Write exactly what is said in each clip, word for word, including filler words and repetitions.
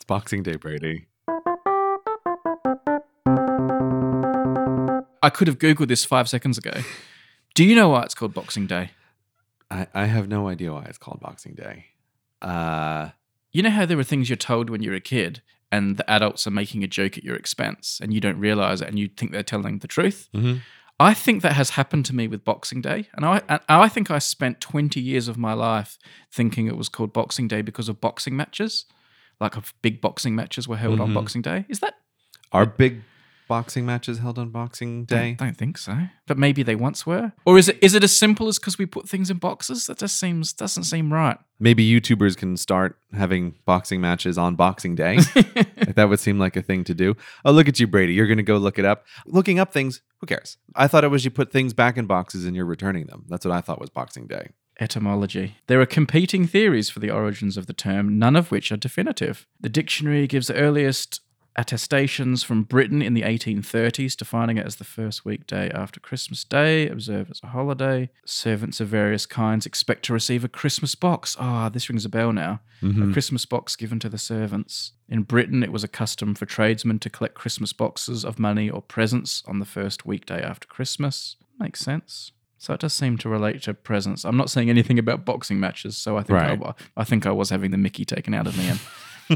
Boxing Day, Brady? I could have Googled this five seconds ago. Do you know why it's called Boxing Day? I, I have no idea why it's called Boxing Day. Uh, You know how there were things you're told when you're a kid and the adults are making a joke at your expense and you don't realize it and you think they're telling the truth? mm-hmm. I think that has happened to me with Boxing Day. And I and I think I spent twenty years of my life thinking it was called Boxing Day because of boxing matches. Like of big boxing matches were held Mm-hmm. on Boxing Day. Is that? Are big boxing matches held on Boxing Day? I don't think so. But maybe they once were. Or is it is it as simple as because we put things in boxes? That just seems doesn't seem right. Maybe YouTubers can start having boxing matches on Boxing Day. Like, that would seem like a thing to do. Oh, look at you, Brady. You're going to go look it up. Looking up things, who cares? I thought it was you put things back in boxes and you're returning them. That's what I thought was Boxing Day. Etymology. There are competing theories for the origins of the term, none of which are definitive. The dictionary gives the earliest attestations from Britain in the eighteen thirties, defining it as the first weekday after Christmas Day, observed as a holiday. Servants of various kinds expect to receive a Christmas box. Ah, this rings a bell now. Mm-hmm. A Christmas box given to the servants. In Britain, it was a custom for tradesmen to collect Christmas boxes of money or presents on the first weekday after Christmas. Makes sense. So it does seem to relate to presents. I'm not saying anything about boxing matches, so I think Right. I, I think I was having the Mickey taken out of me. And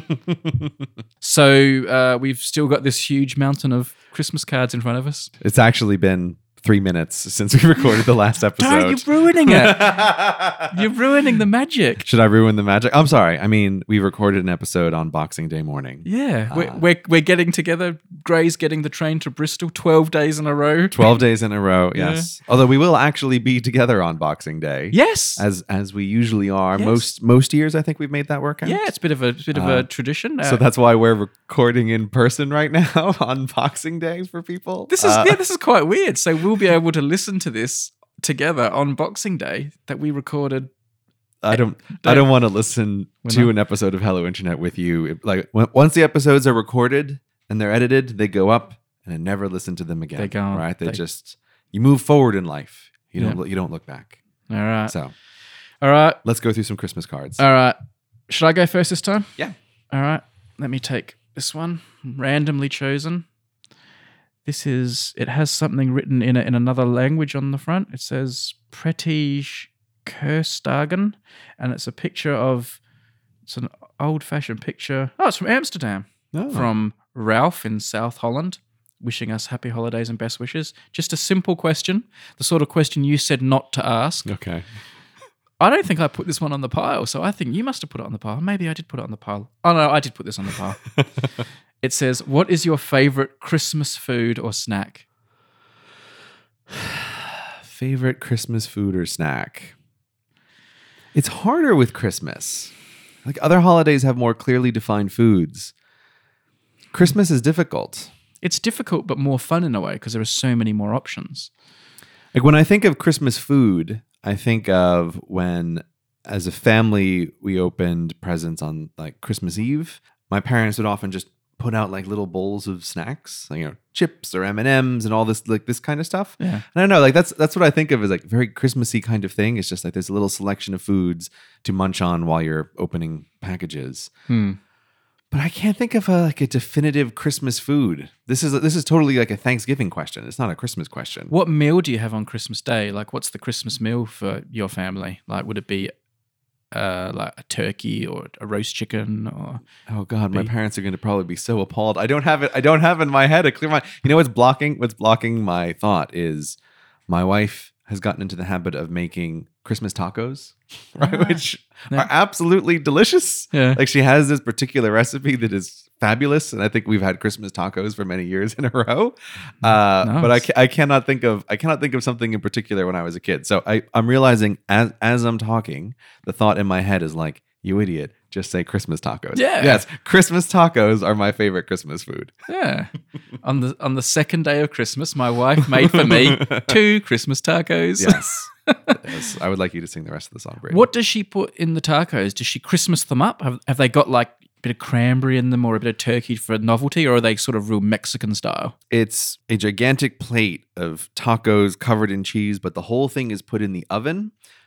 so uh, we've still got this huge mountain of Christmas cards in front of us. It's actually been three minutes since we recorded the last episode. Don't, you're ruining it. You're ruining the magic. Should I ruin the magic? I'm sorry. I mean, we recorded an episode on Boxing Day morning. Yeah, we're, Uh, we're we're getting together. Gray's getting the train to Bristol twelve days in a row. twelve days in a row, Yeah. yes. Although we will actually be together on Boxing Day. Yes. As as we usually are. Yes. Most most years, I think we've made that work out. Yeah, it's a bit of a it's a bit of Uh, a tradition. So Uh, that's why we're recording in person right now on Boxing Day for people. This is Uh, yeah, this is quite weird. So we'll be able to listen to this together on Boxing Day that we recorded. I don't. Don't- I don't want to listen We're to not- an episode of Hello Internet with you. It- Like when, once the episodes are recorded and they're edited, they go up, and I never listen to them again. They go on. right. They, They- just you move forward in life. You don't. Yeah. look You don't look back. All right, So all right, let's go through some Christmas cards. all right. Should I go first this time? Yeah. All right. Let me take this one, randomly chosen. This is. It has something written in it in another language on the front. It says Prettige Kerstagen, and it's a picture of. It's an old-fashioned picture. Oh, it's from Amsterdam. Oh. From Ralph in South Holland, wishing us happy holidays and best wishes. Just a simple question, the sort of question you said not to ask. Okay. I don't think I put this one on the pile, so I think you must have put it on the pile. Maybe I did put it on the pile. Oh, no, I did put this on the pile. It says, what is your favorite Christmas food or snack? Favorite Christmas food or snack? It's harder with Christmas. Like other holidays have more clearly defined foods. Christmas is difficult. It's difficult, but more fun in a way because there are so many more options. Like when I think of Christmas food, I think of when, as a family, we opened presents on like Christmas Eve. My parents would often just put out like little bowls of snacks, like, you know, chips or M and M's and all this like this kind of stuff. Yeah. And I don't know, like that's that's what I think of as like very Christmassy kind of thing. It's just like there's a little selection of foods to munch on while you're opening packages. Hmm. But I can't think of a, like a definitive Christmas food. This is this is totally like a Thanksgiving question. It's not a Christmas question. What meal do you have on Christmas Day? Like, what's the Christmas meal for your family? Like, would it be uh, like a turkey or a roast chicken? Or Oh God, my Be- parents are going to probably be so appalled. I don't have it. I don't have in my head a clear mind. You know what's blocking? What's blocking my thought is my wife has gotten into the habit of making Christmas tacos, right? Ah. Which Yeah. are absolutely delicious. Yeah. Like she has this particular recipe that is fabulous, and I think we've had Christmas tacos for many years in a row. Uh, But I, Nice. ca- I cannot think of I cannot think of something in particular when I was a kid. So I, I'm realizing as as I'm talking, the thought in my head is like, you idiot, just say Christmas tacos. Yeah. Yes, Christmas tacos are my favorite Christmas food. Yeah. on the on the second day of Christmas, my wife made for me two Christmas tacos. Yes. Yes. I would like you to sing the rest of the song, Brady. What does she put in the tacos? Does she Christmas them up? Have, have they got like a bit of cranberry in them or a bit of turkey for novelty, or are they sort of real Mexican style? It's a gigantic plate of tacos covered in cheese, but the whole thing is put in the oven.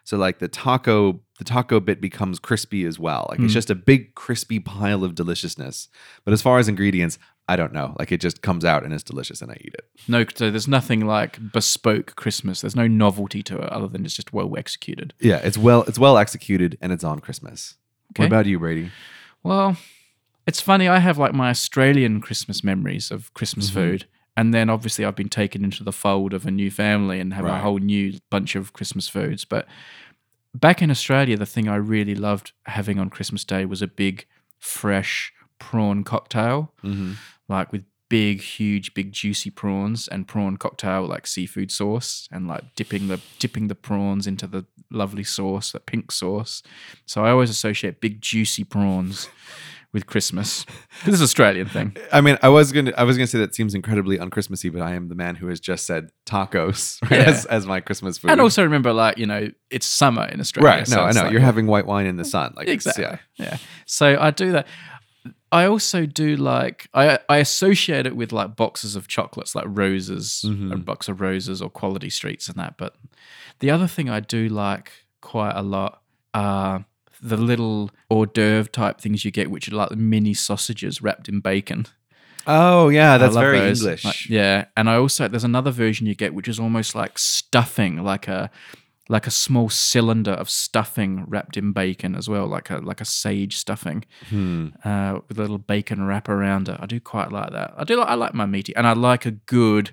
So like the taco, the taco bit becomes crispy as well. Like Mm. it's just a big crispy pile of deliciousness. But as far as ingredients, I don't know. Like it just comes out and it's delicious and I eat it. No, so there's nothing like bespoke Christmas. There's no novelty to it other than it's just well executed. Yeah, it's well it's well executed and it's on Christmas. Okay. What about you, Brady? Well, it's funny. I have like my Australian Christmas memories of Christmas Mm-hmm. food. And then obviously I've been taken into the fold of a new family and have a Right. whole new bunch of Christmas foods. But back in Australia, the thing I really loved having on Christmas Day was a big, fresh prawn cocktail, Mm-hmm. like with big, huge, big, juicy prawns and prawn cocktail, like seafood sauce, and like dipping the dipping the prawns into the lovely sauce, that pink sauce. So I always associate big, juicy prawns with Christmas. This is an Australian thing. I mean, I was gonna I was gonna say that seems incredibly unchristmassy, but I am the man who has just said tacos right, Yeah. as, as my Christmas food. And also remember, like, you know, it's summer in Australia. right, so no, I it's know. like- You're having white wine in the sun. Like it's- Exactly. yeah. Yeah. So I do that. I also do like I I associate it with like boxes of chocolates, like Roses, Mhm. a box of Roses or Quality Streets and that. But the other thing I do like quite a lot are the little hors d'oeuvre type things you get, which are like mini sausages wrapped in bacon. Oh yeah, that's I love very those. English. Like, yeah, and I also there's another version you get which is almost like stuffing, like a like a small cylinder of stuffing wrapped in bacon as well, like a like a sage stuffing Hmm. uh, with a little bacon wrap around it. I do quite like that. I do like I like my meaty, and I like a good,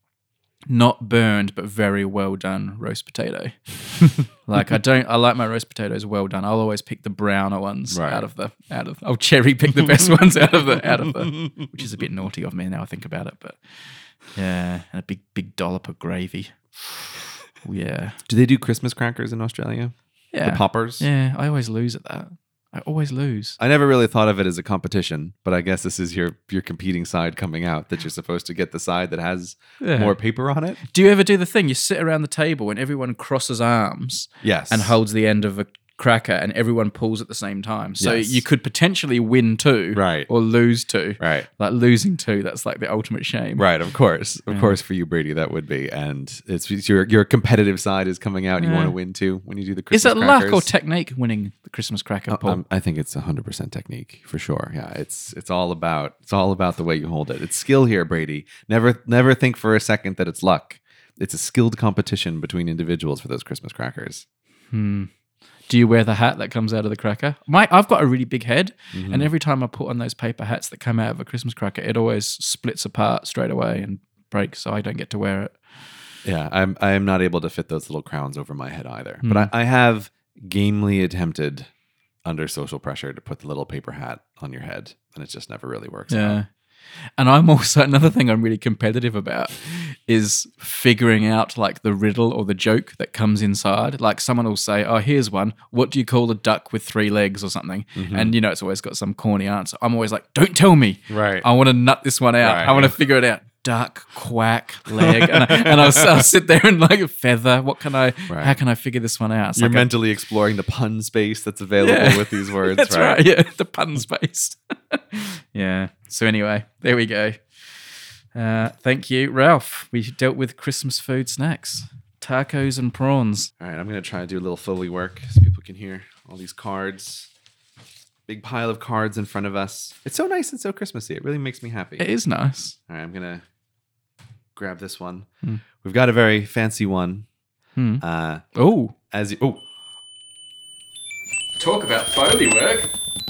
not burned but very well done roast potato. Like I don't, I like my roast potatoes well done. I'll always pick the browner ones Right. out of the out of. I'll cherry pick the best ones out of the out of the, which is a bit naughty of me now I think about it, but yeah, and a big big dollop of gravy. Yeah, Do they do Christmas crackers in Australia? yeah, The poppers? Yeah, I always lose at that. I always lose. I never really thought of it as a competition, but I guess this is your your competing side coming out that you're supposed to get the side that has Yeah. more paper on it. Do you ever do the thing? You sit around the table and everyone crosses arms Yes. and holds the end of a cracker and everyone pulls at the same time. So Yes. you could potentially win two Right. or lose two. Right. Like losing two, that's like the ultimate shame. Right, of course. Of Yeah. course for you, Brady, that would be. And it's, it's your your competitive side is coming out and you Yeah. want to win too when you do the Is Christmas it crackers. luck or technique winning the Christmas cracker, Uh, Paul? um, I think it's one hundred percent technique for sure. Yeah, it's it's all about it's all about the way you hold it. It's skill here, Brady. Never never think for a second that it's luck. It's a skilled competition between individuals for those Christmas crackers. Hmm. Do you wear the hat that comes out of the cracker? My, I've got a really big head, Mhm. and every time I put on those paper hats that come out of a Christmas cracker, it always splits apart straight away and breaks, so I don't get to wear it. Yeah, I'm I am not able to fit those little crowns over my head either. Hmm. But I, I have gamely attempted under social pressure to put the little paper hat on your head, and it just never really works Yeah. out. And I'm also, another thing I'm really competitive about is figuring out like the riddle or the joke that comes inside. Like someone will say, oh, here's one. What do you call a duck with three legs or something? Mhm. And, you know, it's always got some corny answer. I'm always like, don't tell me. Right. I want to nut this one out. Right, I want to yeah. figure it out. Duck, quack, leg. And, I, and I'll, I'll sit there and like feather. What can I, Right. how can I figure this one out? It's You're like a- mentally exploring the pun space that's available Yeah. with these words, That's right? right. Yeah, the pun space. Yeah. So anyway, there we go. Uh, thank you, Ralph. We dealt with Christmas food snacks, tacos and prawns. All right, I'm going to try to do a little Foley work so people can hear all these cards. Big pile of cards in front of us. It's so nice and so Christmassy. It really makes me happy. It is nice. All right, I'm going to grab this one. Hmm. We've got a very fancy one. Hmm. Uh, Oh, as you, oh, talk about Foley work.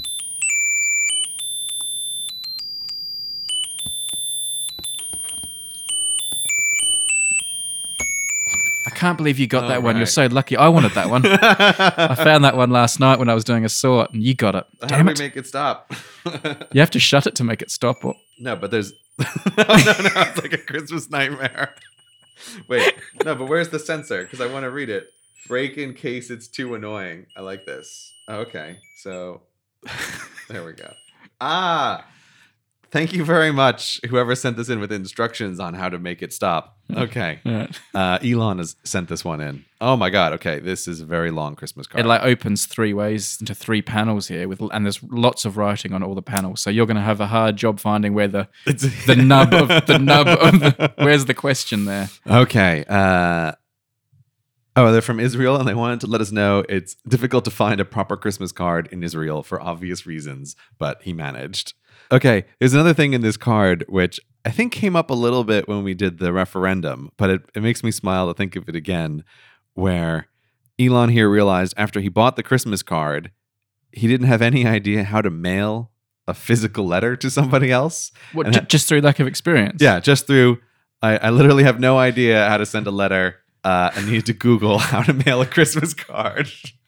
I can't believe you got All that one. You're right. so lucky. I wanted that one. I found that one last night when I was doing a sort, and you got it. how Damn do it! we make it stop? You have to shut it to make it stop. Or No, but there's no, no, no. It's like a Christmas nightmare. Wait, no, but where's the sensor? Because I want to read it. Break in case it's too annoying. I like this. Okay, so there we go. Ah, thank you very much, whoever sent this in with instructions on how to make it stop. Okay, yeah. uh, Elon has sent this one in. Oh my God. Okay, this is a very long Christmas card. It like opens three ways into three panels here, with and there's lots of writing on all the panels. So you're going to have a hard job finding where the It's- the nub of the nub of the, where's the question there? Okay. Uh, Oh, they're from Israel, and they wanted to let us know it's difficult to find a proper Christmas card in Israel for obvious reasons, but he managed. Okay, there's another thing in this card which I think came up a little bit when we did the referendum, but it, it makes me smile to think of it again, where Elon here realized after he bought the Christmas card, he didn't have any idea how to mail a physical letter to somebody else. What, And j- that- just through lack of experience? yeah, just through, I, I literally have no idea how to send a letter. Uh, I needed to Google how to mail a Christmas card.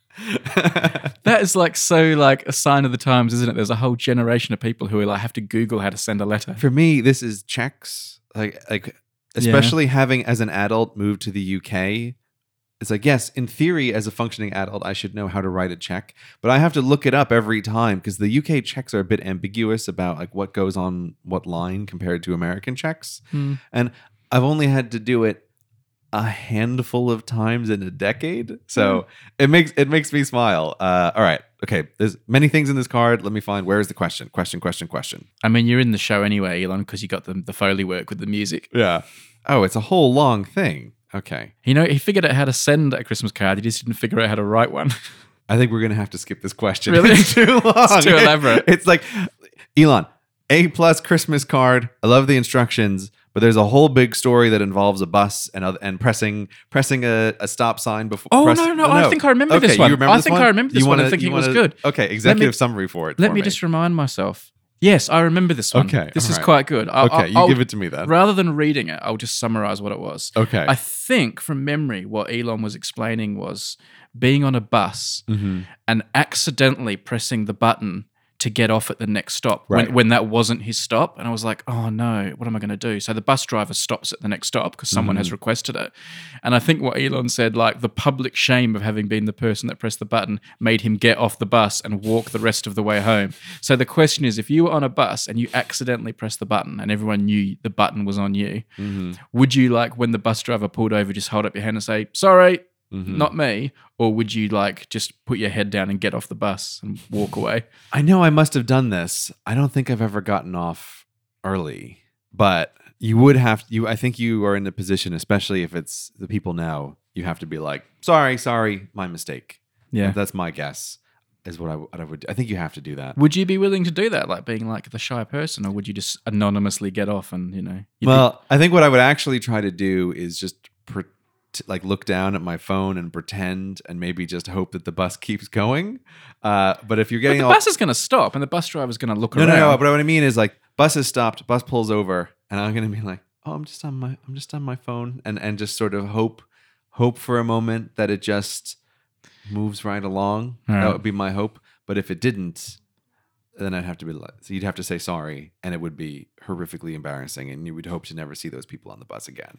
That is like so like a sign of the times, isn't it? There's a whole generation of people who are like have to Google how to send a letter. For me, this is checks. Like, like especially having as an adult moved to the U K. It's like, yes, in theory, as a functioning adult, I should know how to write a check, but I have to look it up every time because the U K checks are a bit ambiguous about like what goes on what line compared to American checks. Hmm. And I've only had to do it a handful of times in a decade, so Mm. it makes it makes me smile. Uh, all right, okay. There's many things in this card. Let me find where is the question. Question. Question. Question. I mean, you're in the show anyway, Elon, because you got the the Foley work with the music. Yeah. Oh, it's a whole long thing. Okay. You know, he figured out how to send a Christmas card. He just didn't figure out how to write one. I think we're gonna have to skip this question. Really? It's too long. It's too elaborate. It's like Elon, A plus Christmas card. I love the instructions. But there's a whole big story that involves a bus and other, and pressing pressing a, a stop sign before. Oh, press, no, no, I think I remember okay, this one. You remember I this think one? I remember this You one. I wanna- think you it was wanna- good. Okay, executive summary for it. Let for me just remind myself. Yes, I remember this one. Okay, This all is right. quite good. I, Okay, I, you I'll- give it to me then. Rather than reading it, I'll just summarize what it was. Okay. I think from memory, what Elon was explaining was being on a bus Mm-hmm. and accidentally pressing the button to get off at the next stop Right. when, when that wasn't his stop. And I was like, oh no, what am I going to do? So the bus driver stops at the next stop because someone Mm-hmm. has requested it. And I think what Elon said, like the public shame of having been the person that pressed the button made him get off the bus and walk the rest of the way home. So the question is, if you were on a bus and you accidentally pressed the button and everyone knew the button was on you, Mm-hmm. would you, like when the bus driver pulled over, just hold up your hand and say, sorry, Mm-hmm. not me? Or would you like just put your head down and get off the bus and walk away? I know I must have done this. I don't think I've ever gotten off early, but you would have you. I think you are in the position, especially if it's the people now. You have to be like, sorry, sorry, my mistake. Yeah. That's my guess. Is what I, what I would. Do. I think you have to do that. Would you be willing to do that, like being like the shy person, or would you just anonymously get off and, you know? you'd be- Well, I think what I would actually try to do is just pre- t- like look down at my phone and pretend, and maybe just hope that the bus keeps going. Uh, but if you're but getting the all, bus is going to stop and the bus driver's going to look no, around. no, no. But what I mean is like bus is stopped, bus pulls over, and I'm gonna be like, oh, I'm just on my, I'm just on my phone, and and just sort of hope, hope for a moment that it just moves right along. All right. That would be my hope. But if it didn't, then I'd have to be like, so you'd have to say sorry, and it would be horrifically embarrassing, and you would hope to never see those people on the bus again.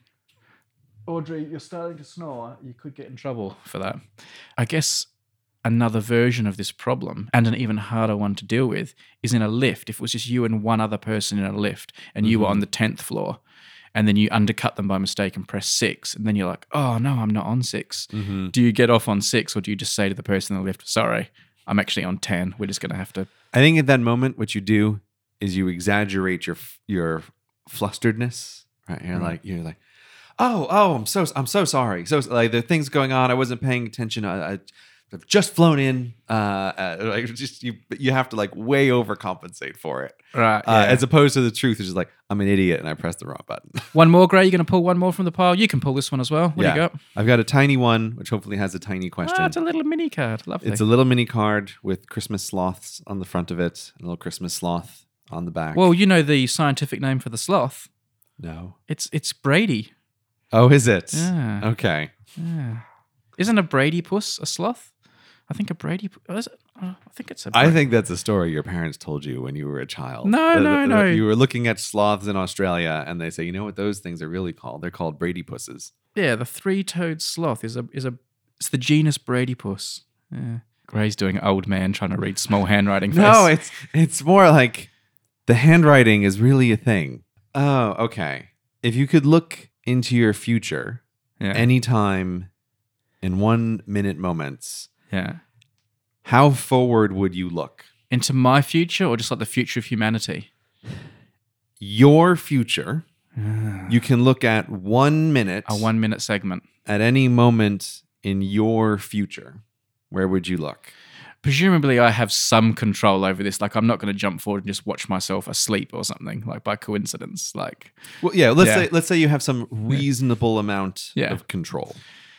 Audrey, you're starting to snore. You could get in trouble for that. I guess another version of this problem, and an even harder one to deal with, is in a lift. If it was just you and one other person in a lift, and you were on the tenth floor, and then you undercut them by mistake and press six, and then you're like, oh no, I'm not on six. Mm-hmm. Do you get off on six, or do you just say to the person in the lift, sorry, I'm actually on ten. We're just going to have to... I think at that moment, what you do is you exaggerate your your flusteredness. Right? You're Right. like you're like, oh, oh, I'm so I'm so sorry. So like the things going on, I wasn't paying attention. I, I I've just flown in. Uh, uh, like just you you have to like way overcompensate for it. Right. Uh, as opposed to the truth, which is like I'm an idiot and I pressed the wrong button. One more, Gray. You're going to pull one more from the pile? You can pull this one as well. What do you got? I've got a tiny one, which hopefully has a tiny question. Ah, it's a little mini card. Lovely. It's a little mini card with Christmas sloths on the front of it, a little Christmas sloth on the back. Well, you know the scientific name for the sloth. no. It's it's Brady. Oh, is it? Yeah. Okay. Yeah. Isn't a Brady puss a sloth? I think a Brady. Oh, is it? Oh, I think it's a. I Bra- think that's a story your parents told you when you were a child. No, That- no, that- no. that You were looking at sloths in Australia, and they say, you know what those things are really called? They're called Brady pusses. Yeah, the three-toed sloth is a is a. It's the genus Brady puss. Yeah. Gray's doing old man trying to read small handwriting. Face. No, it's it's more like the handwriting is really a thing. Oh, okay. If you could look into your future yeah. anytime in one minute moments, yeah. how forward would you look? Into my future, or just like the future of humanity? Your future, you can look at one minute A one-minute segment. at any moment in your future, where would you look? Presumably I have some control over this. Like, I'm not going to jump forward and just watch myself asleep or something, like by coincidence. Like, well, yeah, let's Yeah. say let's say you have some reasonable amount Yeah. of control.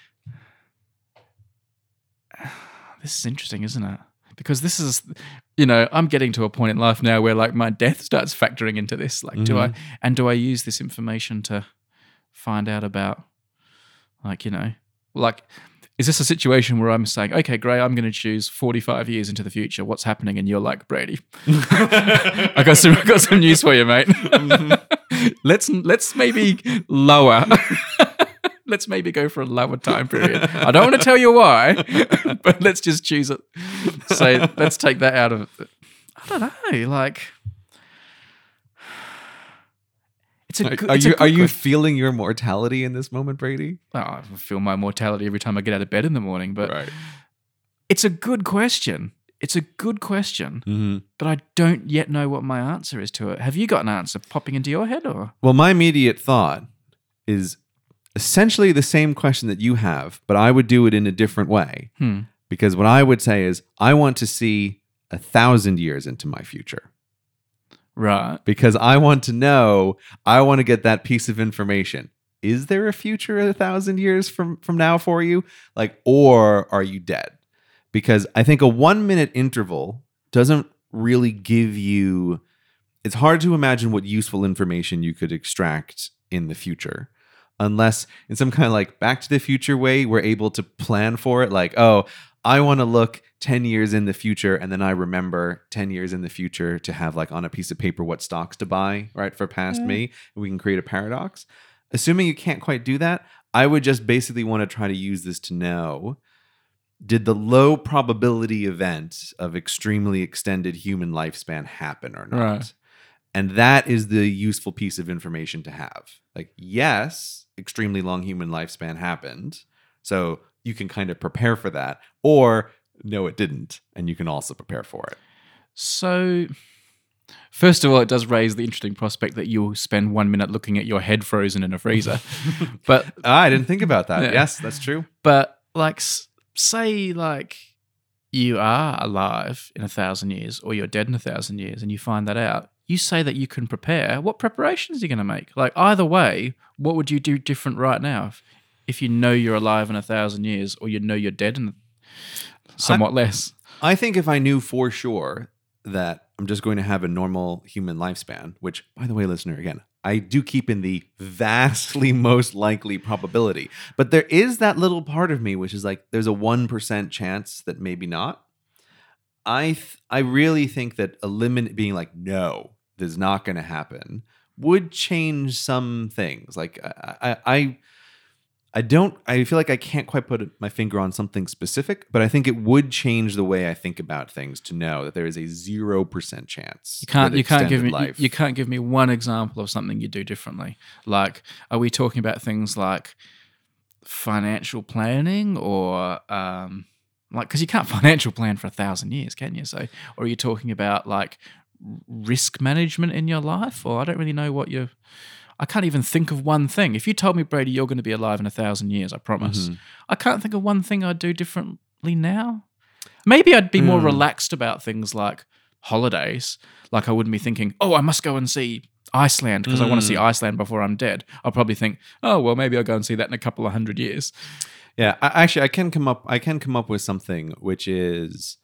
this is interesting, isn't it? Because this is, you know, I'm getting to a point in life now where like my death starts factoring into this. Like, do I, and do I use this information to find out about, like, you know, like, is this a situation where I'm saying, okay, Gray, I'm going to choose forty-five years into the future. What's happening? And you're like, Brady, I got some, I got some news for you, mate. let's let's maybe lower. Let's maybe go for a lower time period. I don't want to tell you why, but let's just choose it. So let's take that out of it. I don't know. Like, it's a good. Are it's you a good are you question. feeling your mortality in this moment, Brady? Oh, I feel my mortality every time I get out of bed in the morning, but Right. it's a good question. It's a good question, Mm-hmm. but I don't yet know what my answer is to it. Have you got an answer popping into your head, or? Well, my immediate thought is essentially the same question that you have, but I would do it in a different way. Hmm. Because what I would say is, I want to see a thousand years into my future. Right. Because I want to know, I want to get that piece of information. Is there a future a thousand years from, from now for you? Like, or are you dead? Because I think a one minute interval doesn't really give you, it's hard to imagine what useful information you could extract in the future. Unless in some kind of like Back to the Future way, we're able to plan for it. Like, oh, I want to look ten years in the future, and then I remember ten years in the future to have like on a piece of paper what stocks to buy, right, for past Yeah. me. And we can create a paradox. Assuming you can't quite do that, I would just basically want to try to use this to know, did the low probability event of extremely extended human lifespan happen or not? Right. And that is the useful piece of information to have. Like, yes, extremely long human lifespan happened. So you can kind of prepare for that. Or no, it didn't. And you can also prepare for it. So, first of all, it does raise the interesting prospect that you'll spend one minute looking at your head frozen in a freezer. but Ah, I didn't think about that. Yeah. Yes, that's true. but like, s- say like you are alive in a thousand years, or you're dead in a thousand years, and you find that out. You say that you can prepare. What preparations are you going to make? Like, either way, what would you do different right now if, if you know you're alive in a thousand years, or you know you're dead in somewhat less? I think if I knew for sure that I'm just going to have a normal human lifespan, which, by the way, listener, again, I do keep in the vastly most likely probability. But there is that little part of me which is like, there's a one percent chance that maybe not. I th- I really think that eliminate being like, no, this is not going to happen, would change some things. Like I, I, I, I don't. I feel like I can't quite put my finger on something specific, but I think it would change the way I think about things to know that there is a zero percent chance. You can't. that You can't give me. extended You, life. you can't give me one example of something you do differently. Like, are we talking about things like financial planning, or um, like, because you can't financial plan for a thousand years, can you? So, or are you talking about like risk management in your life? Or I don't really know what you're. I can't even think of one thing. If you told me, Brady, you're going to be alive in a thousand years, I promise. Mhm. I can't think of one thing I'd do differently now. Maybe I'd be more Mm. relaxed about things like holidays. Like, I wouldn't be thinking, oh, I must go and see Iceland because I want to see Mm. Iceland before I'm dead. I'll probably think, oh, well, maybe I'll go and see that in a couple of hundred years. Yeah, I, actually, I can come up. I can come up with something which is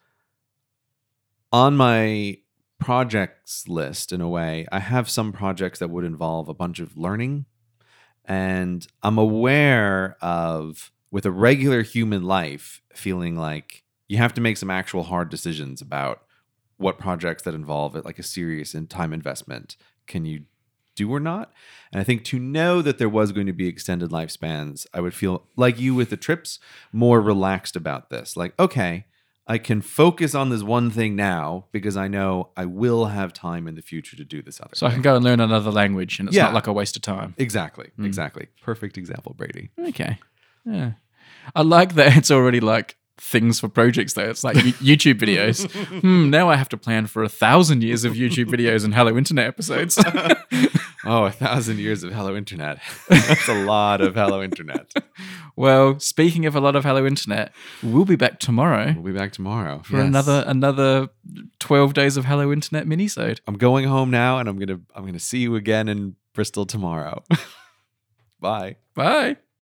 on my projects list. In a way, I have some projects that would involve a bunch of learning, and I'm aware of, with a regular human life, feeling like you have to make some actual hard decisions about what projects that involve it, like a serious and time investment, can you do or not. And I think to know that there was going to be extended lifespans, I would feel like you with the trips, more relaxed about this. Like, okay, I can focus on this one thing now because I know I will have time in the future to do this other So I thing. can go and learn another language and it's Yeah. not like a waste of time. Exactly, exactly. Perfect example, Brady. Okay. Yeah. I like that it's already like things for projects though. It's like You- YouTube videos. hmm, now I have to plan for a thousand years of YouTube videos and Hello Internet episodes. Oh, a thousand years of Hello Internet. That's a lot of Hello Internet. Well, speaking of a lot of Hello Internet, we'll be back tomorrow We'll be back tomorrow for Yes. another another twelve days of Hello Internet minisode. I'm going home now, and I'm gonna I'm gonna see you again in Bristol tomorrow. Bye. Bye.